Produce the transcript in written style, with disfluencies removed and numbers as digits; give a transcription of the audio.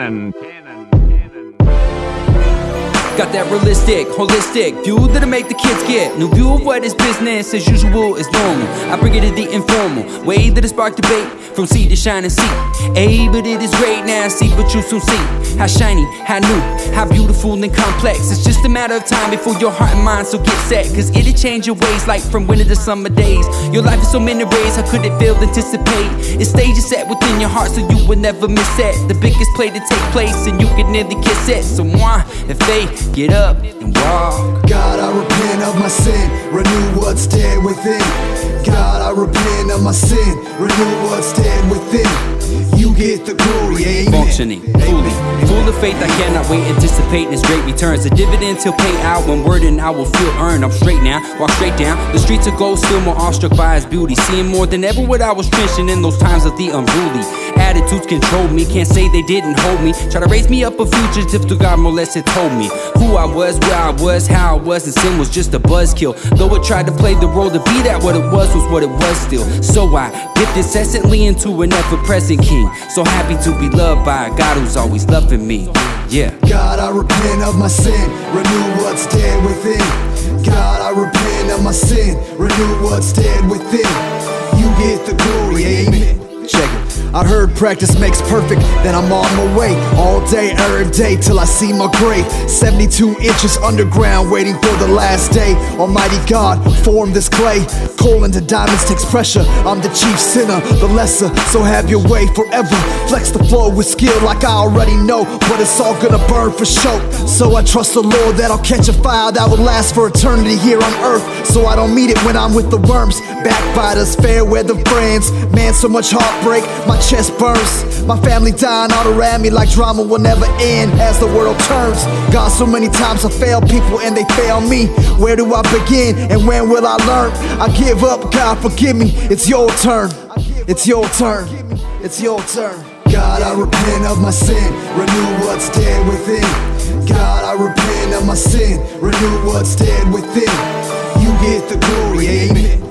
Cannon. Got that realistic, holistic view that'll make the kids get new view of what is business as usual is normal. I bring it to the informal way that it sparked debate from sea to shining sea. Ay, but it is great now, see, but you soon see how shiny, how new, how beautiful and complex. It's just a matter of time before your heart and mind so get set, cause it'll change your ways like from winter to summer days. Your life is so many ways, how could it fail to anticipate? Its stage is set within your heart so you will never miss it. The biggest play to take place and you can nearly kiss it. So moi, if they get up and walk. God, I repent of my sin, renew what's dead within. God, I repent of my sin, renew what's dead within. You get the glory, amen. Functioning, fully, full of faith, I cannot wait, anticipating his great returns. The dividends he'll pay out when word and I will feel earned. I'm straight now, walk straight down the streets of gold, still more awestruck by his beauty. Seeing more than ever what I was trenching in those times of the unruly. Attitudes controlled me, can't say they didn't hold me. Try to raise me up a fugitive to God more or less it told me who I was, where I was, how I was, and sin was just a buzzkill. Though it tried to play the role to be that what it was what it was still. So I dipped incessantly into an ever-present king. So happy to be loved by a God who's always loving me. Yeah. God, I repent of my sin, renew what's dead within. God, I repent of my sin, renew what's dead within. You get the glory, amen. Check it. I heard practice makes perfect, then I'm on my way. All day, every day, till I see my grave. 72 inches underground, waiting for the last day. Almighty God, form this clay. Coal into diamonds takes pressure. I'm the chief sinner, the lesser, so have your way forever. Flex the flow with skill like I already know, but it's all gonna burn for show. So I trust the Lord that I'll catch a fire that will last for eternity here on earth. So I don't meet it when I'm with the worms. Backbiters, fair weather friends. Man, so much heartbreak, my chest burns. My family dying all around me like drama will never end as the world turns. God, so many times I fail people and they fail me. Where do I begin and when will I learn? I give up, God forgive me, it's your turn. It's your turn, it's your turn. God, I repent of my sin, renew what's dead within. God, I repent of my sin, renew what's dead within. You get the glory, amen.